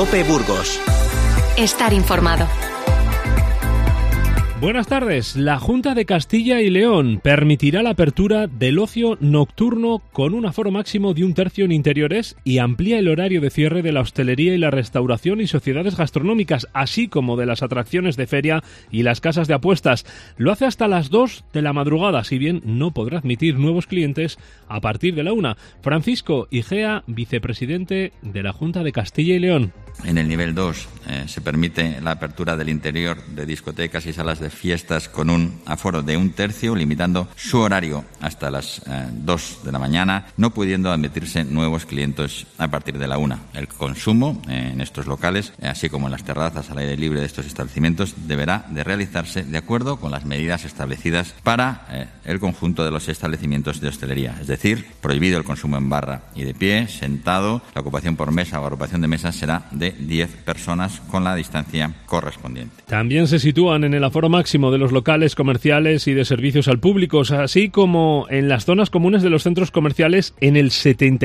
COPE Burgos. Estar informado. Buenas tardes. La Junta de Castilla y León permitirá la apertura del ocio nocturno con un aforo máximo de 1/3 en interiores y amplía el horario de cierre de la hostelería y la restauración y sociedades gastronómicas, así como de las atracciones de feria y las casas de apuestas. Lo hace hasta las 2 de la madrugada, si bien no podrá admitir nuevos clientes a partir de la 1. Francisco Igea, vicepresidente de la Junta de Castilla y León. En el nivel 2 se permite la apertura del interior de discotecas y salas de fiestas con un aforo de 1/3, limitando su horario hasta las 2 de la mañana, no pudiendo admitirse nuevos clientes a partir de la 1. El consumo en estos locales, así como en las terrazas al aire libre de estos establecimientos, deberá de realizarse de acuerdo con las medidas establecidas para el conjunto de los establecimientos de hostelería. Es decir, prohibido el consumo en barra y de pie, sentado. La ocupación por mesa o agrupación de mesas será de 10 personas con la distancia correspondiente. También se sitúan en el aforo máximo de los locales comerciales y de servicios al público, así como en las zonas comunes de los centros comerciales en el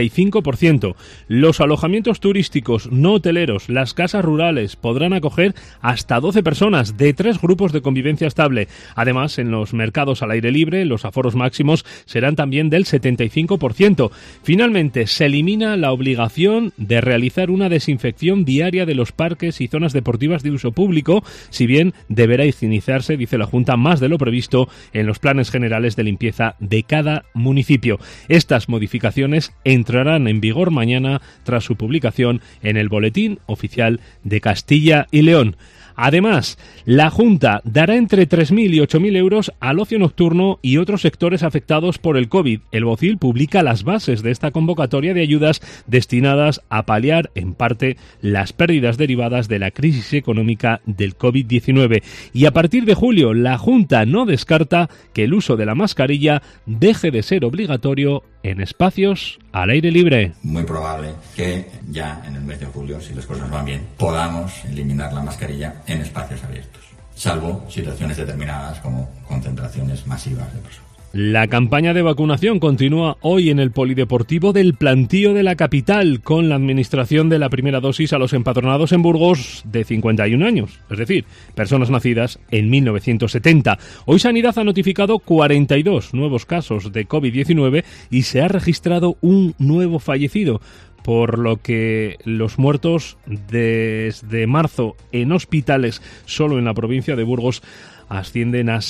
75%. Los alojamientos turísticos no hoteleros, las casas rurales, podrán acoger hasta 12 personas de 3 grupos de convivencia estable. Además, en los mercados al aire libre, los aforos máximos serán también del 75%. Finalmente, se elimina la obligación de realizar una desinfección diaria de los parques y zonas deportivas de uso público, si bien deberá higienizarse, dice la Junta, más de lo previsto en los planes generales de limpieza de cada municipio. Estas modificaciones entrarán en vigor mañana tras su publicación en el Boletín Oficial de Castilla y León. Además, la Junta dará entre 3.000 y 8.000 euros al ocio nocturno y otros sectores afectados por el COVID. El BOCIL publica las bases de esta convocatoria de ayudas destinadas a paliar, en parte, las pérdidas derivadas de la crisis económica del COVID-19. Y a partir de julio, la Junta no descarta que el uso de la mascarilla deje de ser obligatorio en espacios al aire libre. Muy probable que ya en el mes de julio, si las cosas van bien, podamos eliminar la mascarilla en espacios abiertos, salvo situaciones determinadas como concentraciones masivas de personas. La campaña de vacunación continúa hoy en el Polideportivo del Plantío de la capital, con la administración de la primera dosis a los empadronados en Burgos de 51 años, es decir, personas nacidas en 1970. Hoy Sanidad ha notificado 42 nuevos casos de COVID-19 y se ha registrado un nuevo fallecido, por lo que los muertos desde marzo en hospitales solo en la provincia de Burgos ascienden a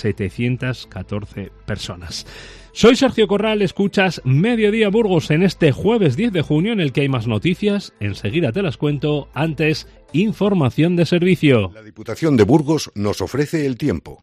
714 personas. Soy Sergio Corral, escuchas Mediodía Burgos en este jueves 10 de junio en el que hay más noticias. Enseguida te las cuento. Antes, información de servicio. La Diputación de Burgos nos ofrece el tiempo.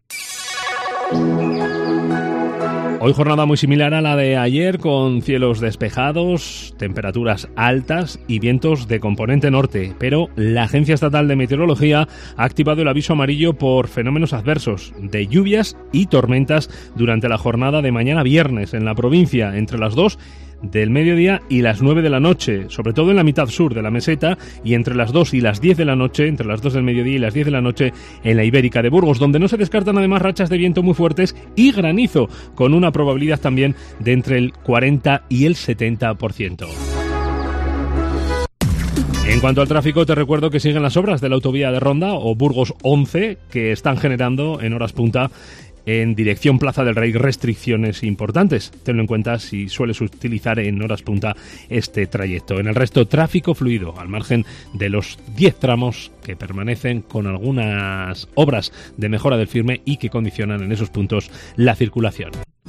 Hoy jornada muy similar a la de ayer, con cielos despejados, temperaturas altas y vientos de componente norte, pero la Agencia Estatal de Meteorología ha activado el aviso amarillo por fenómenos adversos de lluvias y tormentas durante la jornada de mañana viernes en la provincia, entre las 2 del mediodía y las 9 de la noche, sobre todo en la mitad sur de la meseta, y entre las 2 y las 10 de la noche, entre las 2 del mediodía y las 10 de la noche en la Ibérica de Burgos, donde no se descartan además rachas de viento muy fuertes y granizo, con una probabilidad también de entre el 40 y el 70%. En cuanto al tráfico, te recuerdo que siguen las obras de la autovía de Ronda o Burgos 11, que están generando en horas punta en dirección Plaza del Rey restricciones importantes. Tenlo en cuenta si sueles utilizar en horas punta este trayecto. En el resto, tráfico fluido, al margen de los 10 tramos que permanecen con algunas obras de mejora del firme y que condicionan en esos puntos la circulación.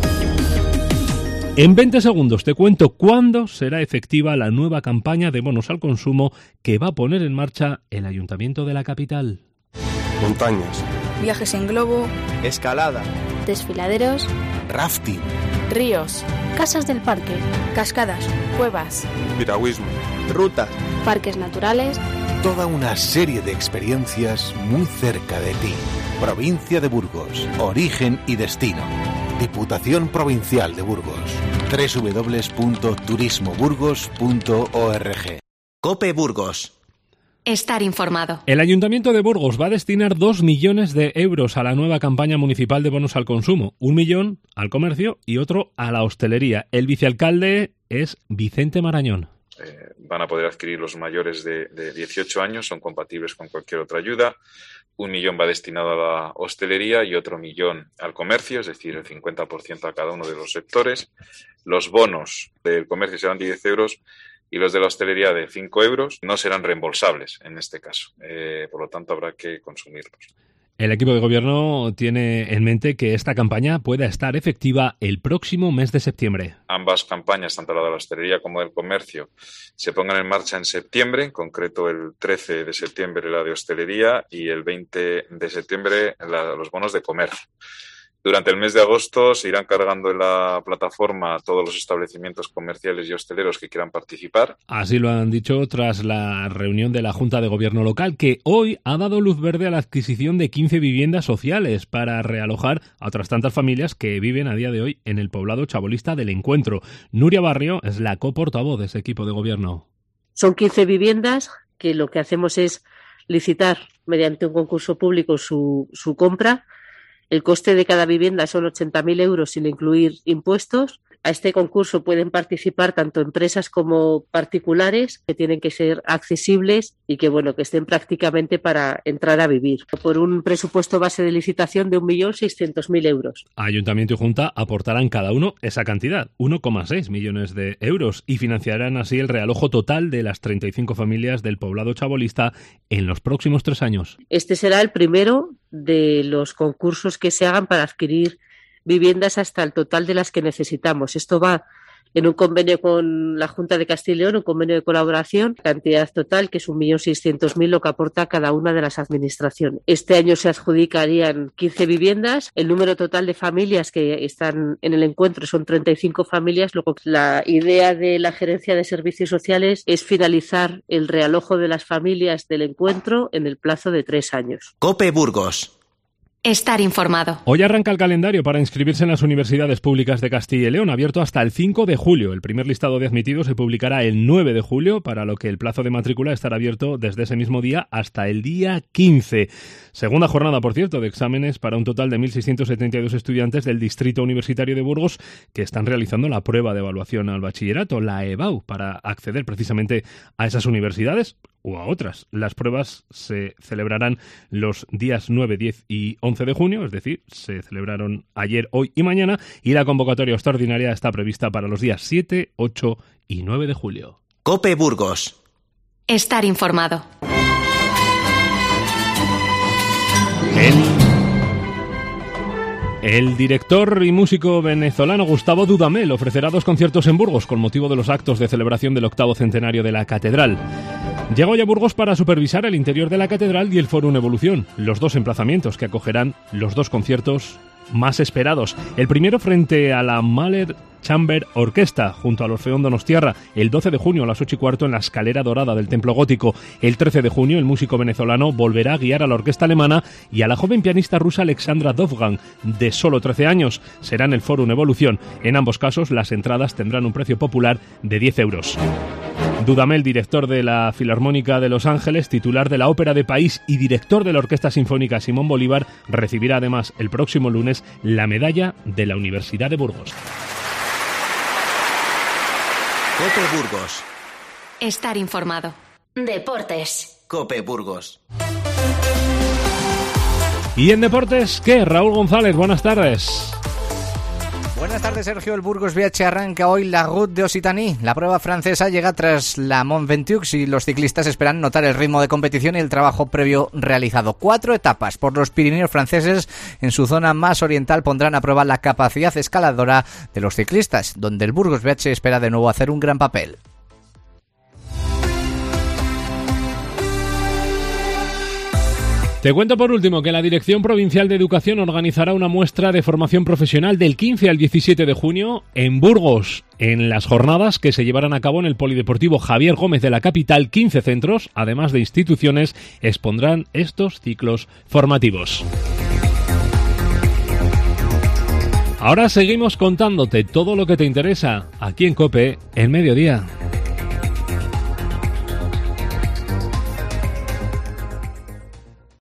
En 20 segundos te cuento cuándo será efectiva la nueva campaña de bonos al consumo que va a poner en marcha el Ayuntamiento de la capital. Montañas, viajes en globo, escalada, desfiladeros, rafting, ríos, casas del parque, cascadas, cuevas, piragüismo, rutas, parques naturales. Toda una serie de experiencias muy cerca de ti. Provincia de Burgos, origen y destino. Diputación Provincial de Burgos. www.turismoburgos.org. COPE Burgos. Estar informado. El Ayuntamiento de Burgos va a destinar 2 millones de euros a la nueva campaña municipal de bonos al consumo. 1 millón al comercio y otro a la hostelería. El vicealcalde es Vicente Marañón. van a poder adquirir los mayores de 18 años, son compatibles con cualquier otra ayuda. 1 millón va destinado a la hostelería y otro 1 millón al comercio, es decir, el 50% a cada uno de los sectores. Los bonos del comercio serán de 10 euros y los de la hostelería de 5 euros. No serán reembolsables en este caso, por lo tanto habrá que consumirlos. El equipo de gobierno tiene en mente que esta campaña pueda estar efectiva el próximo mes de septiembre. Ambas campañas, tanto la de la hostelería como del comercio, se pongan en marcha en septiembre, en concreto el 13 de septiembre la de hostelería y el 20 de septiembre los bonos de comercio. Durante el mes de agosto se irán cargando en la plataforma todos los establecimientos comerciales y hosteleros que quieran participar. Así lo han dicho tras la reunión de la Junta de Gobierno local, que hoy ha dado luz verde a la adquisición de 15 viviendas sociales para realojar a otras tantas familias que viven a día de hoy en el poblado chabolista del Encuentro. Nuria Barrio es la coportavoz de ese equipo de gobierno. Son 15 viviendas que lo que hacemos es licitar mediante un concurso público su compra. El coste de cada vivienda son 80.000 euros sin incluir impuestos. A este concurso pueden participar tanto empresas como particulares, que tienen que ser accesibles y que estén prácticamente para entrar a vivir. Por un presupuesto base de licitación de 1.600.000 euros. Ayuntamiento y Junta aportarán cada uno esa cantidad, 1,6 millones de euros, y financiarán así el realojo total de las 35 familias del poblado chabolista en los próximos 3 años. Este será el primero de los concursos que se hagan para adquirir viviendas hasta el total de las que necesitamos. Esto va en un convenio con la Junta de Castilla y León, un convenio de colaboración, cantidad total que es 1.600.000 lo que aporta cada una de las administraciones. Este año se adjudicarían 15 viviendas, el número total de familias que están en el encuentro son 35 familias, luego la idea de la Gerencia de Servicios Sociales es finalizar el realojo de las familias del encuentro en el plazo de 3 años. COPE Burgos. Estar informado. Hoy arranca el calendario para inscribirse en las universidades públicas de Castilla y León, abierto hasta el 5 de julio. El primer listado de admitidos se publicará el 9 de julio, para lo que el plazo de matrícula estará abierto desde ese mismo día hasta el día 15. Segunda jornada, por cierto, de exámenes para un total de 1.672 estudiantes del Distrito Universitario de Burgos que están realizando la prueba de evaluación al bachillerato, la EBAU, para acceder precisamente a esas universidades o a otras. Las pruebas se celebrarán los días 9, 10 y 11 de junio, es decir, se celebraron ayer, hoy y mañana, y la convocatoria extraordinaria está prevista para los días 7, 8 y 9 de julio. COPE Burgos. Estar informado. El director y músico venezolano Gustavo Dudamel ofrecerá 2 conciertos en Burgos con motivo de los actos de celebración del 8º centenario de la catedral. Llega hoy a Burgos para supervisar el interior de la catedral y el Fórum Evolución, los 2 emplazamientos que acogerán los 2 conciertos más esperados. El primero frente a la Mahler Chamber Orquesta, junto al Orfeón Donostiarra, el 12 de junio a las 8:15 en la escalera dorada del Templo Gótico. El 13 de junio el músico venezolano volverá a guiar a la orquesta alemana y a la joven pianista rusa Alexandra Dovgan, de solo 13 años. Será en el Fórum Evolución. En ambos casos las entradas tendrán un precio popular de 10 euros. Dudamel, director de la Filarmónica de Los Ángeles, titular de la Ópera de París y director de la Orquesta Sinfónica Simón Bolívar, recibirá además el próximo lunes la medalla de la Universidad de Burgos. COPE Burgos. Estar informado. Deportes. COPE Burgos. ¿Y en deportes qué? Raúl González, buenas tardes. Buenas tardes, Sergio. El Burgos BH arranca hoy la Route de Occitanie. La prueba francesa llega tras la Mont Ventoux y los ciclistas esperan notar el ritmo de competición y el trabajo previo realizado. 4 etapas por los Pirineos franceses. En su zona más oriental pondrán a prueba la capacidad escaladora de los ciclistas, donde el Burgos BH espera de nuevo hacer un gran papel. Te cuento por último que la Dirección Provincial de Educación organizará una muestra de formación profesional del 15 al 17 de junio en Burgos. En las jornadas que se llevarán a cabo en el Polideportivo Javier Gómez de la capital, 15 centros, además de instituciones, expondrán estos ciclos formativos. Ahora seguimos contándote todo lo que te interesa aquí en COPE, el mediodía.